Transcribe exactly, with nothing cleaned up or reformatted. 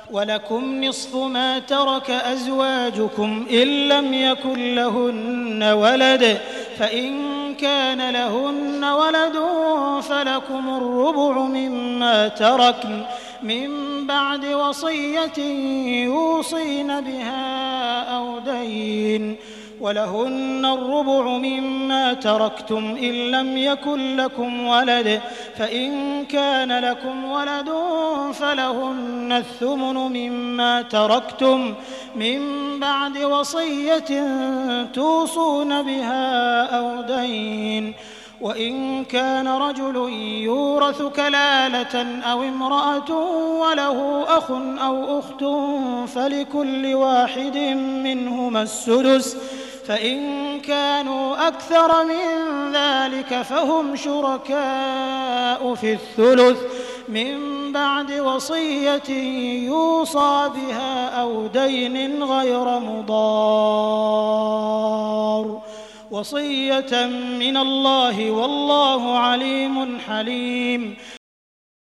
ولكم نصف ما ترك أزواجكم إن لم يكن لهن ولد فإن كان لهن ولد فلكم الربع مما تركن من بعد وصية يوصين بها أو دين ولهن الربع مما تركتم إن لم يكن لكم ولد فإن كان لكم ولد فلهن الثمن مما تركتم من بعد وصية توصون بها أو دين وإن كان رجل يورث كلالة أو امرأة وله أخ أو أخت فلكل واحد منهما السدس فإن كانوا أكثر من ذلك فهم شركاء في الثلث من بعد وصية يوصى بها أو دين غير مضار وصية من الله والله عليم حليم